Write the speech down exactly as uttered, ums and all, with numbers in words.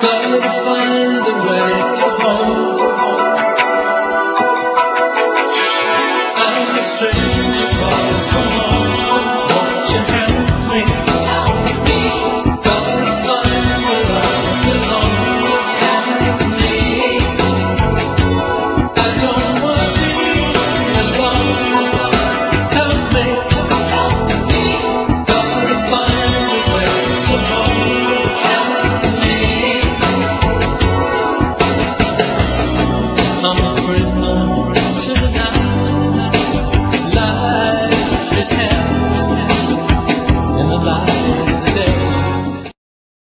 Gotta find a way to home. I'm a stranger far from home. Won't you help me? Gotta find where I belong. Help me. I don't want to be alone. Help me. Gotta find a way to home. Help me. I'm a prisoner tonight. Life is heavy.